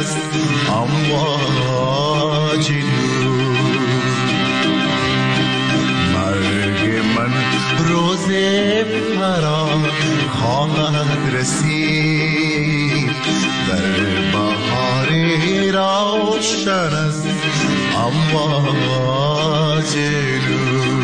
است امواج نور. مرگ من روز فرار خواهد رسید، در بهاری روشن است امواج نور.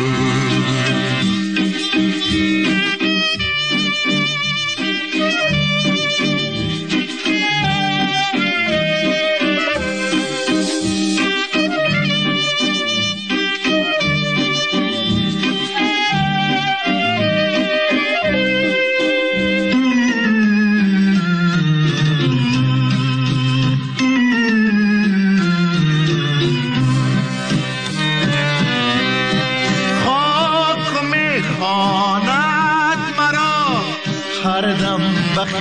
بخشت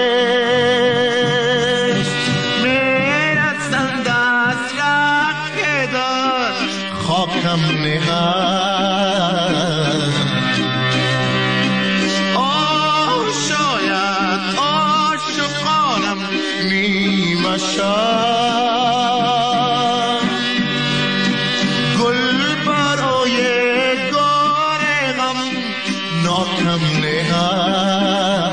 میرسند از رق دار خاکم نهاد. شاید عاشقانم نیمه شد، گل برای گار غم ناکم نهاد.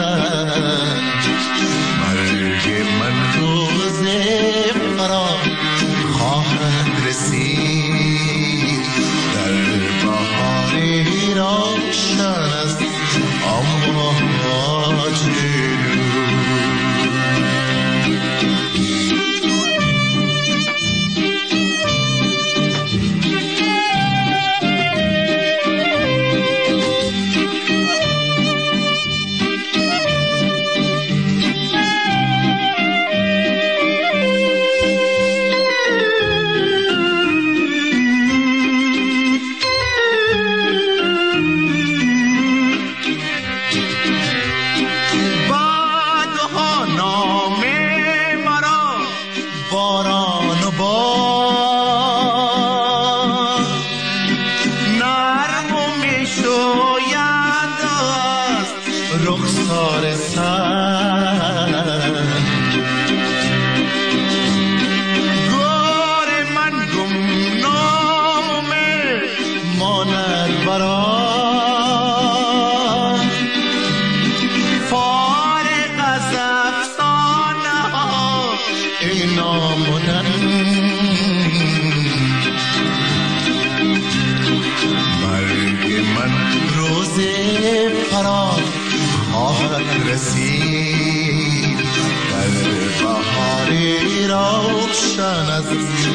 رسید در بهاری روشن است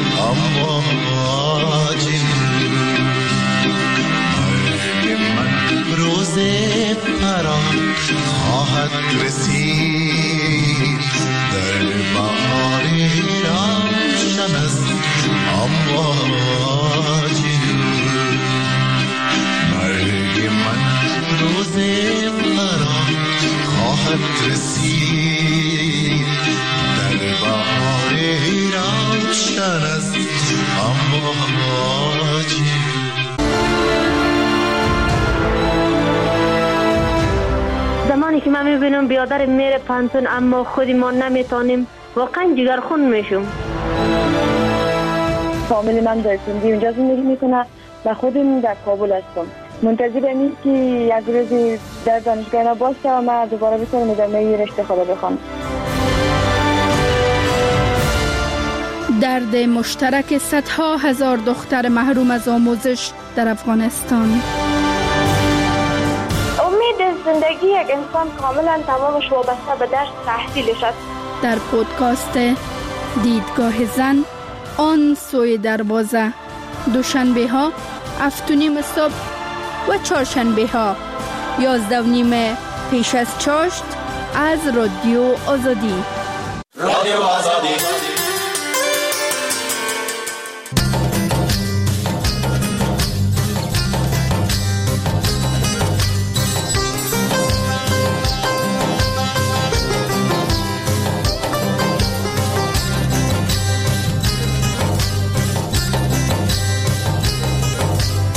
امواج نور. مرگ من روز فرار خواهد رسید در بهاری روشن است امواج نور. مرگ من روز فرار خواهد رسید در بهار روشن است امواج. زمانی که من میبینم بیادر میره پانتون اما خودی ما نمیتونیم، واقعا جگرخون میشم. فامیل من در سندی اونجا زندگی میکنه و خودم در کابل هستم. منتظر اینیم که یک روزی در دانشگاه باشه و من دوباره بتونم ادامه رشته خود بخوام. درد مشترک صدها هزار دختر محروم از آموزش در افغانستان. امید زندگی یک انسان کاملا تمامش وابسته به درس تحصیلش است. در پودکاست دیدگاه زن آن سوی دروازه، دوشنبه ها 7:30 صبح و چهارشنبه ها 11:30 پیش از چاشت از رادیو آزادی. رادیو آزادی.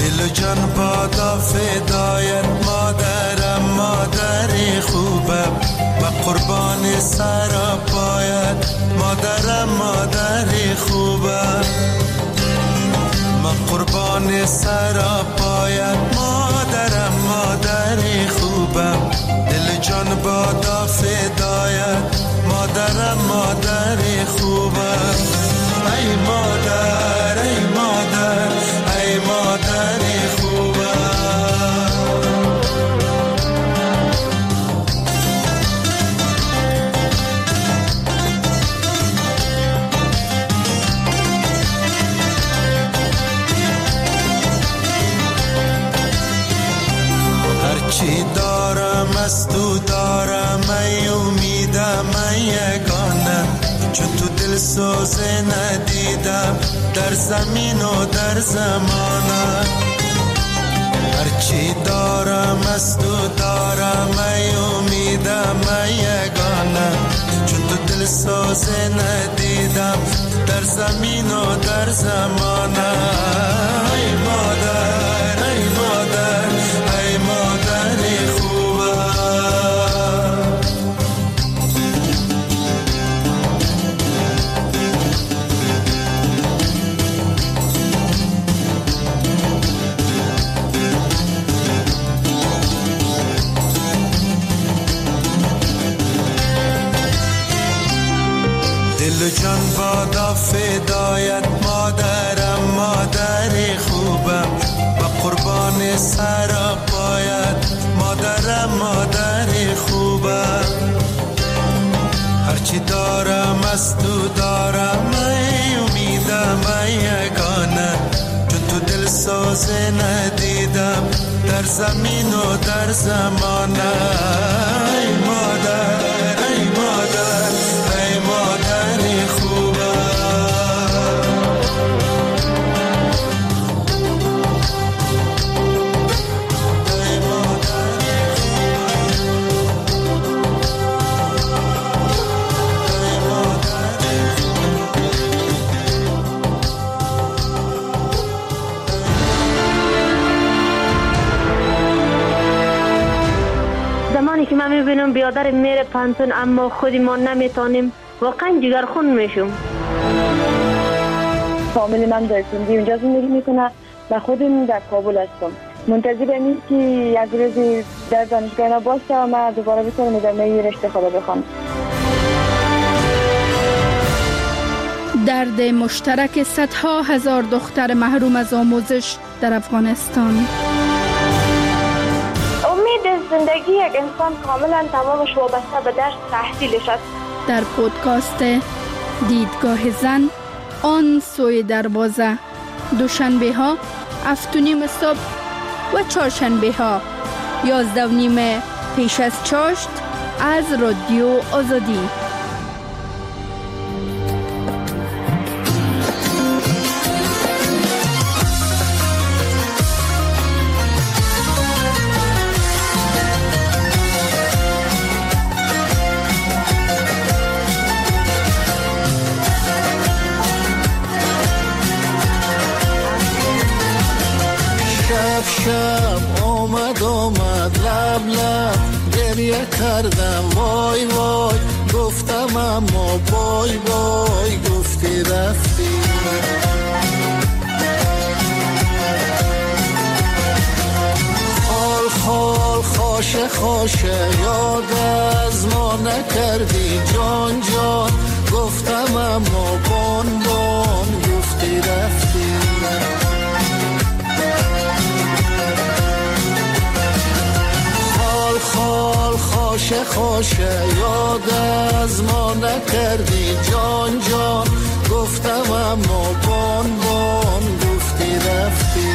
جان بادا فدایت مادرم، مادر خوبم. و قربان سر پایت مادرم مادر خوبم من قربان سر پایت مادرم مادر خوبم دل جان بادا فدایت مادرم مادر خوبم ای مادر ای مادر ای مادر خوبم هرچی دارم از تو دارم ای امیدم ای یگانه چون تو دل سوزه ندیدم در زمین و در زمانه هرچی دارم از تو دارم ای امیدم ای یگانه چون تو دل سوزه ندیدم در زمین و در زمانه ای مادر ای مادر ای مادر خوبم دل و جان بادا فدایت مادرم مادر خوبم و قربان سر پایت مادرم مادر خوبم هرچی دارم از تو دارم ای امیدم ای یگانه چون تو دل سوزه ندیدم در زمین و در زمانه ای مادر ای مادر ای مادر خوبم زمانی که من میبینم بیادر میره پانتون اما خودی ما نمیتونیم واقعا جگرخون میشم. فامیل من در سندی اونجا زندگی میکنه و خودم در کابل هستم. منتظرم این که یک روزی در دانشگاه باشم و من دوباره بتونم ادامه رشته خدا بخونم. درد مشترک صدها هزار دختر محروم از آموزش در افغانستان. امید زندگی یک انسان کاملا تمامش وابسته به درس تحصیلش است. در پودکاست دیدگاه زن آن سوی دروازه، دوشنبه ها 7:30 صبح و چهارشنبه ها 11:30 پیش از چاشت از رادیو آزادی. شب آمد لب لب گریه کردم وای وای گفتم اما بای بای گفتی رفتی خال خال خاشه خاشه یاد از ما نکردی جان جان گفتم اما بان بان گفتی رفتی خال خاشه خاشه یاد از ما نکردی جان جان گفتم اما بان بان گفتی رفتی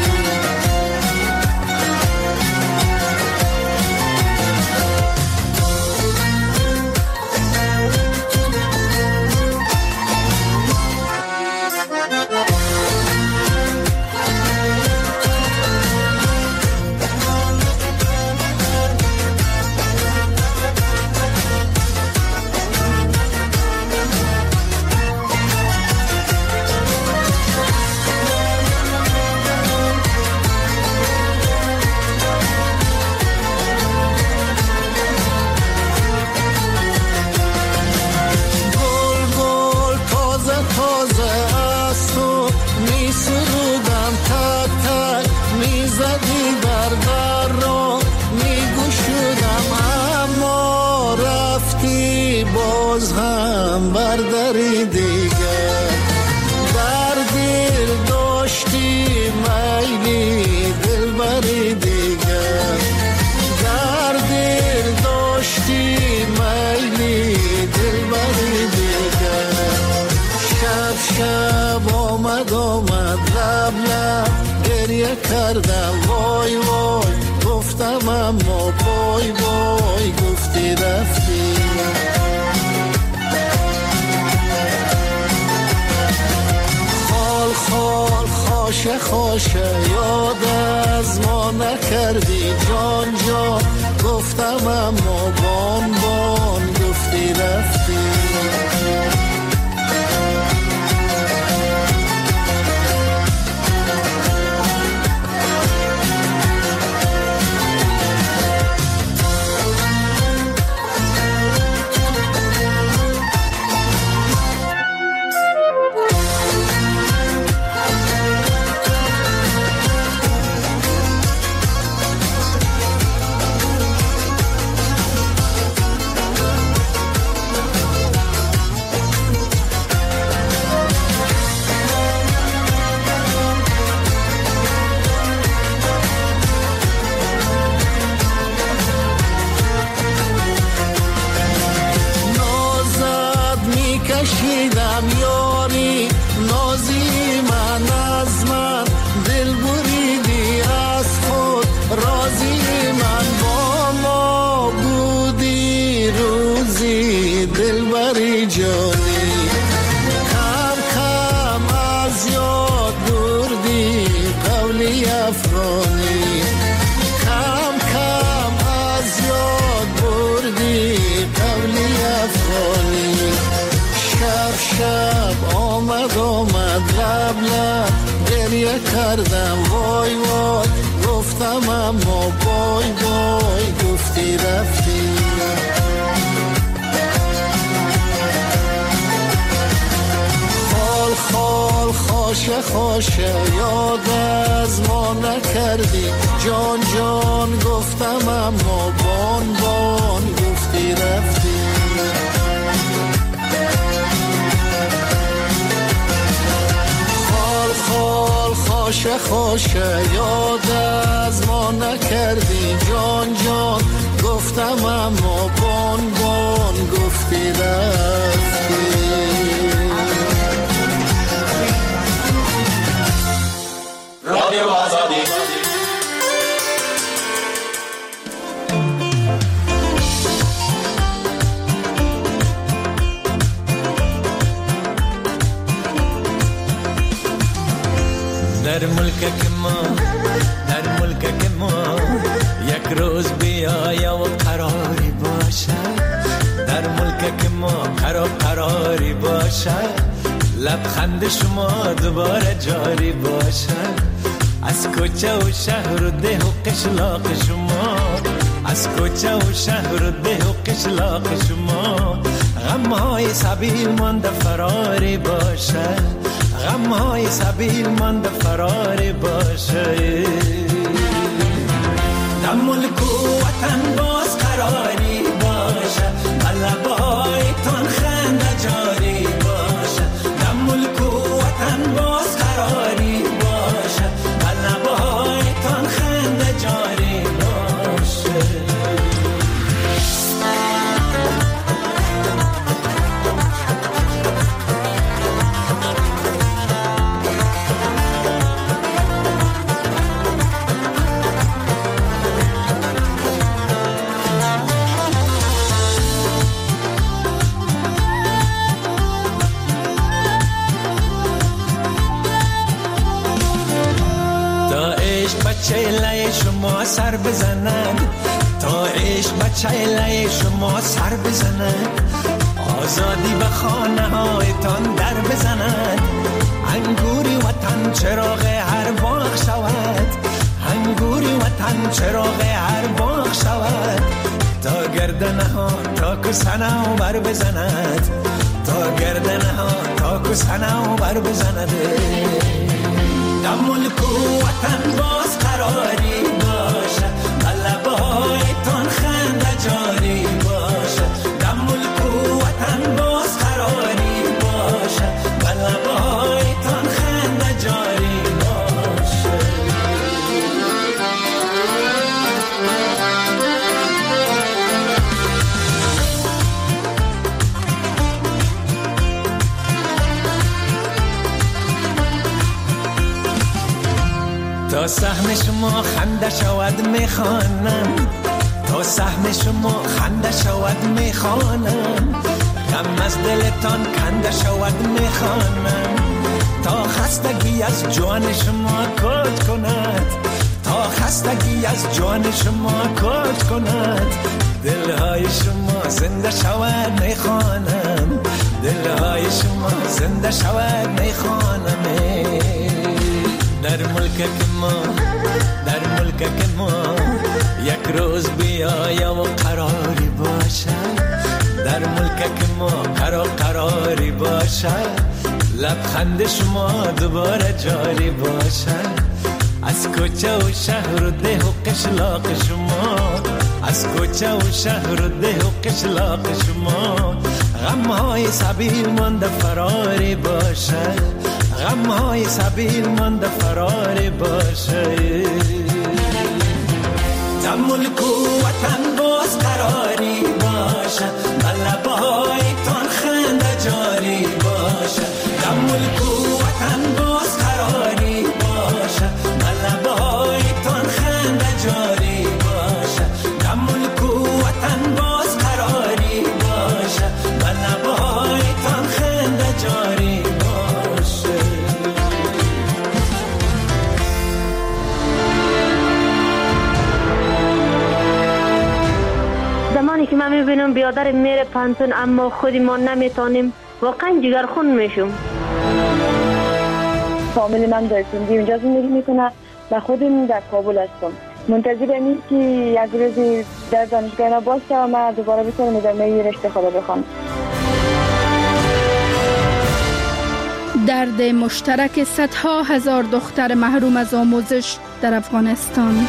دلبری دیگر، در دل داشتی میلی دلبری دیگر، در دل داشتی میلی دلبری دیگر. شب شب آمد لب لب گریه کردم وای وای، گفتم اما بای بای گفتی رفتی. خال خال خاشه خاشه یاد از ما نکردی جان جان، گفتم اما بان بان گفتی رفتی. کشیدم یاری نازی من از من، دل بریدی از خود رازی من، با ما بودی روزی دلبری جانی، کم کم از یاد بردی قولی افغانی، کم کم از یاد بردی قولی افغانی. شب شب آمد لب لب گریه کردم وای وای، گفتم اما بای بای گفتی رفتی. خال خال خاشه خاشه یاد از ما نکردی جان جان، گفتم اما بان بان گفتی رفتی. خال خاشه خاشه یاد از ما نکردی جان جان، گفتم اما بان بان گفتی رفتی. رادیو آزادی. در ملک ما یک روز بیایا و قراری باشد، در ملک ما قراری باشد، لبخند شما دوباره جاری باشد، از کوچه و شهر و ده و قشلاق شما، از کوچه و شهر و ده و قشلاق شما، غمهای سبیل مانده فراری باشد، غمهای سبیل مانده فراری باشه. در ملک و وطن باز قراری باشه، لبایتان خنده جاری باشه، در ملک و وطن باز قراری باشه، لبایتان خنده جاری باشه. چهله شما سر بزند، تا عشق به چهله شما سر بزند، آزادی به خانه هایتان در بزند، انگوری وطن چراغ هر باغ شود، انگوری وطن چراغ هر باغ شود، تا گردنه ها تا کسنه و بر بزند، تا گردنه ها تا کسنه و بر بزند. در ملک و وطن باز قراری باشه، لبایتان خنده جاری باشه، در ملک و وطن باز قراری باشه. تا سهم شما خنده شود میخوانم، تا سهم شما خنده شود میخوانم، غم از دلتان کنده شود میخوانم، تا خستگی از جان شما کج کند، تا خستگی از جان شما کج کند، دلهای شما زنده شود میخوانم، دلهای شما زنده شود میخوانم. در ملک ما، در ملک ما یک روز بیایم و قراری باشد، در ملک ما قراری باشد، لبخند شما دوباره جاری باشد، از کوچه و شهر و ده و قشلاق شما، از کوچه و شهر و ده و قشلاق شما، غمهای سبیل مانده فراری باشد، غمهای سبیل مانده فراری باشد. در ملک و وطن باز قراری باشد، لبهای تان خنده جاری باشد، در ملک و وطن باز قراری باشد، لبهای تان خنده جاری باشد، در ملک و وطن باز قراری باشد، لبهای تان خنده جاری باشد. زمانی که من میبینم بیادر میره پانتون اما خودی ما نمیتونیم، واقعا جگرخون میشم. فامیل من در سندی اونجا زندگی میکنه و خودم در کابل هستم. منتظر امید که یک روزی در دانشگاه باشه و من دوباره بتونم ادامه رشته خود بخوام. درد مشترک صدها هزار دختر محروم از آموزش در افغانستان.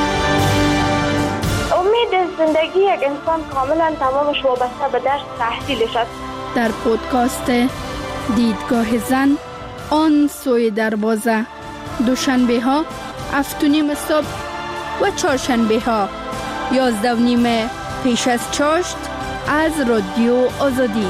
امید زندگی یک انسان کاملا تمامش وابسته به درس تحصیلش است. در پودکاست دیدگاه زن، آن سوی دروازه، دوشنبه ها 7:30 صبح و چهارشنبه ها 11:30 پیش از چاشت از رادیو آزادی.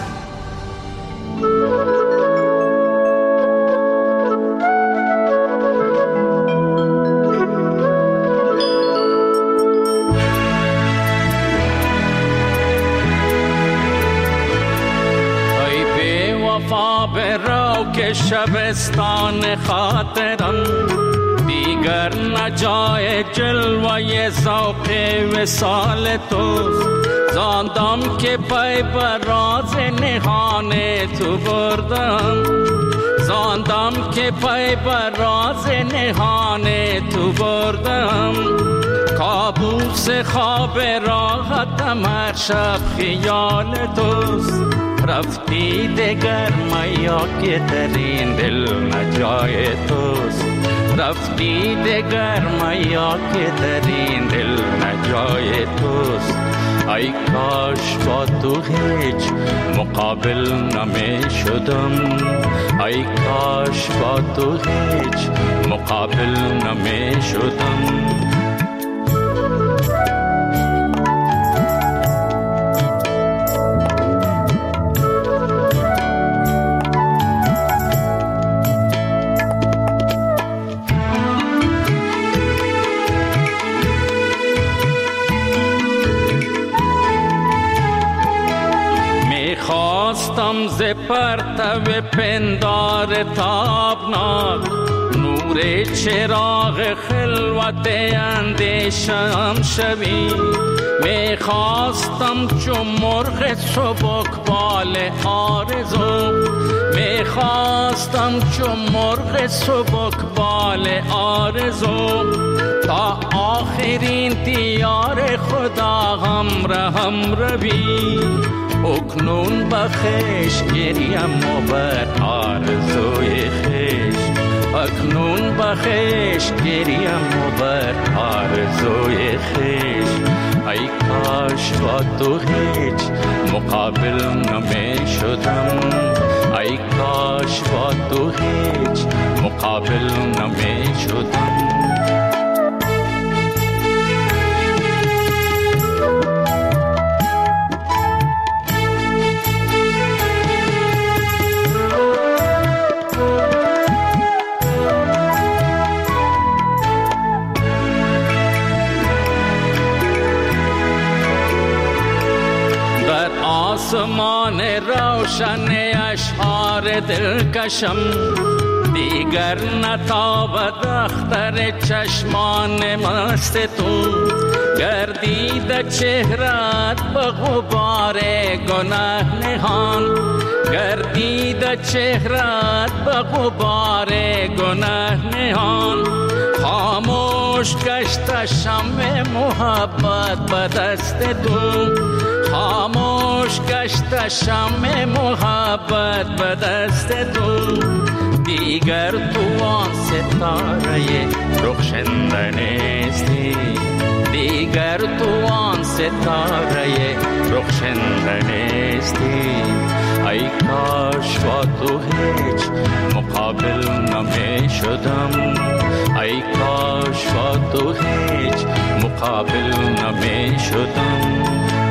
که شبستان خاطرم دیگر نجای جلوه ذوق وصال تو، زاندم که پای بر راز نهان تو بردم، زاندم که پای بر راز نهان تو بردم، کابوس خواب راحتم هر شب خیال توست، رفتی دگر میا که در این دل نجای توست، رفتی دگر میا که در این دل نجای توست. ای کاش با تو هیچ مقابل نمی شدم، ای کاش با تو هیچ مقابل نمی شدم. خواستم ز پرتو پندار تابناک نور چراغ خلوت اندیشم شوی، میخواستم چون مرغ سبکبال آرزو، میخواستم چون مرغ سبکبال آرزو، تا آخرین دیار خدا هم روی، اکنون بخش گریم و بر آرزوی خیش، اکنون بخش گریم و بر آرزوی خیش. ای کاش با تو هیچ مقابل نمی شدم، ای کاش با تو هیچ مقابل نمی شدم. روشن اشعار دلکشم، دیگر نتابد اختر چشمان مست تو. گردید چهرت به غبار گناه نهان، گردید چهرت به غبار گناه نهان. خاموش گشت شمع محبت به دست تو، خاموش گشت شمع محبت به دست تو. دیگر تو آن ستاره رخشنده نیستی، دیگر تو آن ستاره رخشنده نیستی. ای کاش با تو هیچ مقابل نمی شدم، ای کاش با تو هیچ مقابل نمی شدم.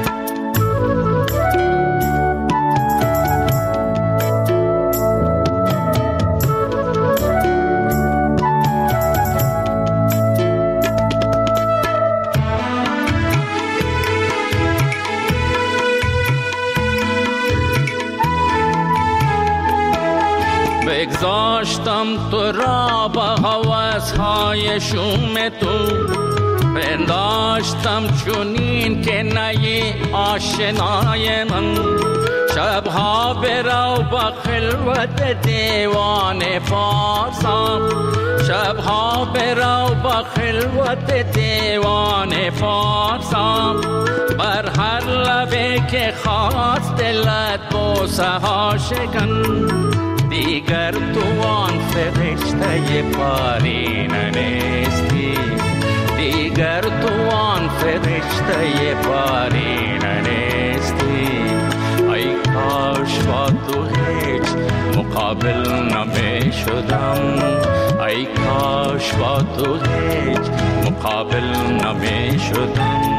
بگذاشتم تو را با هوس‌های شوم تو، پنداشتم چونین که نی آشنای من. شبها برو با خلوت دیوان فارسم، شبها برو با خلوت دیوان فارسم. بر هر لبه که خواست دلت بوسه ها شکن، دیگر تو آن فرشته پارینه نیستی، دیگر تو آن فرشته پارینه نیستی. ای کاش با تو هیچ مقابل نمی شدم، ای کاش با تو هیچ مقابل نمی شدم.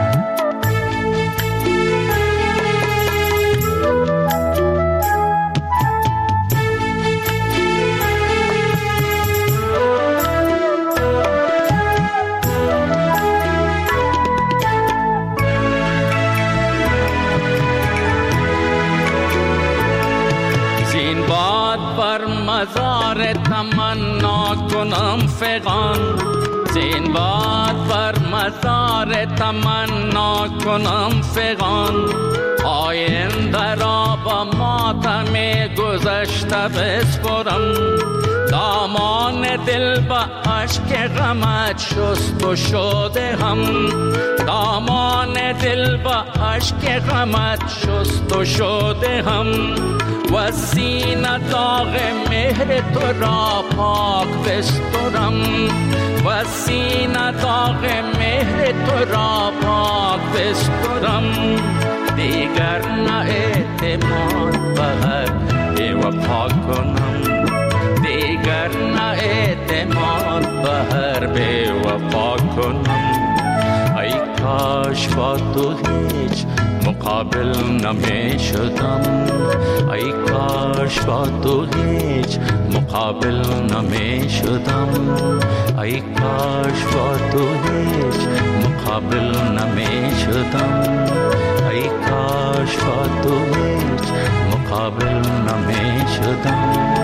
مزار تمنا کنم فغان، زین باد بر مزار تمنا کنم فغان. آینده را با ماتم گذشته بسپرم، دامان دل با عشق غمت شست و شده هم، دامان دل با عشق غمت شست و شده هم. و سینه داغ مهر تو را پاک بسترم، و سینه داغ مهر تو را پاک بسترم. دیگر نه اعتماد به هر بی‌وفا کنم، دیگر نه اعتماد به هر بی‌وفا کنم. ای کاش با تو هیچ مقابل نمی شدم، ای کاش با تو هیچ مقابل نمی شدم، ای کاش با تو هیچ مقابل نمی شدم، ای کاش با تو هیچ مقابل نمی شدم.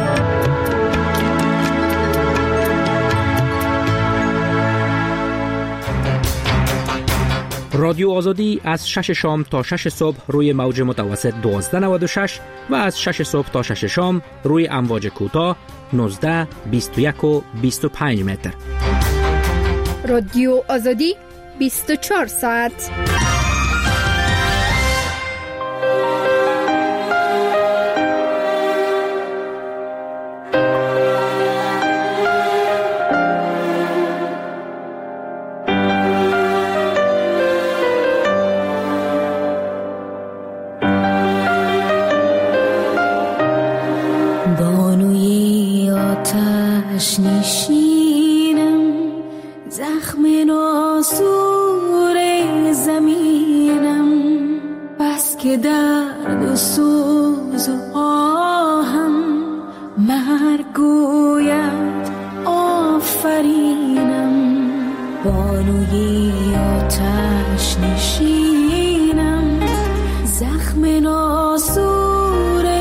رادیو آزادی از 6 شام تا 6 صبح روی موج متوسط 1296 و از 6 صبح تا 6 شام روی امواج کوتاه 19، 21 و 25 متر. رادیو آزادی 24 ساعت. نشینم زخم ناسور زمینم، بس که درد و سوز و آهم مرگ گوید آفرینم. بانوی آتش نشینم زخم ناسور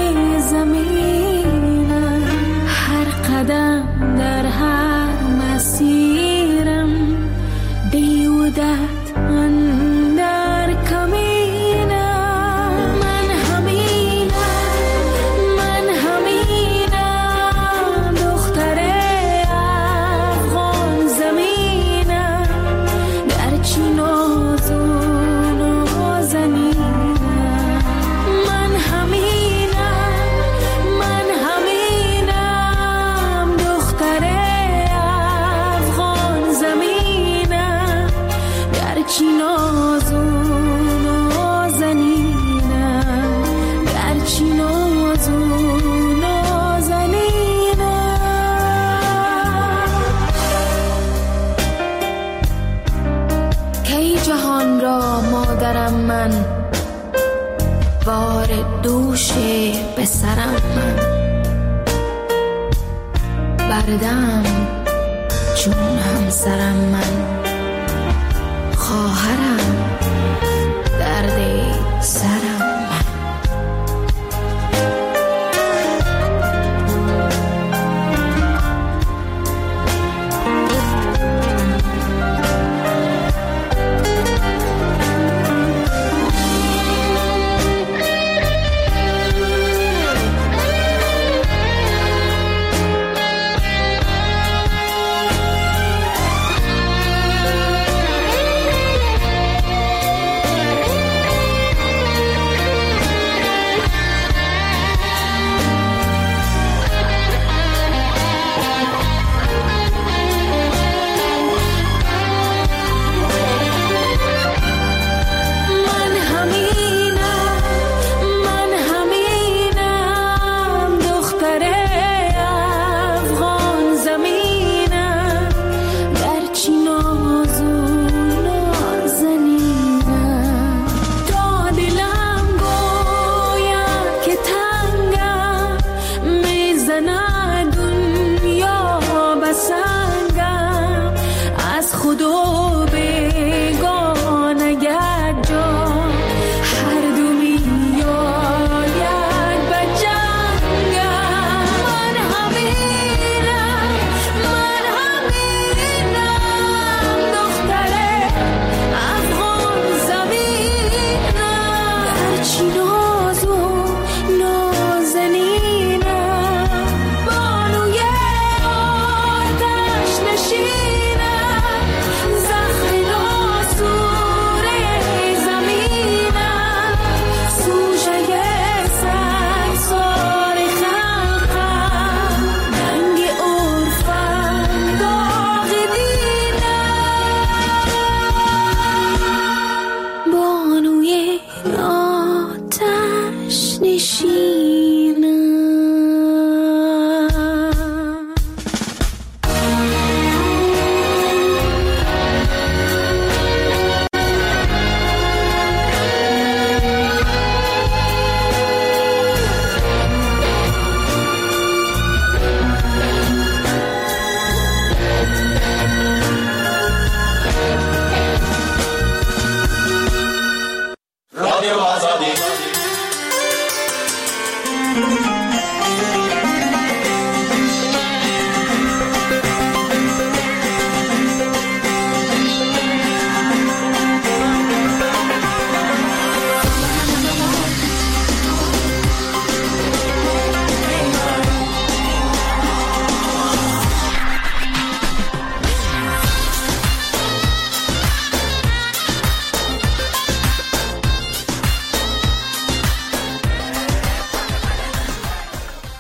پسرم من، بردم چون همسرم من، خواهرم درد سرم.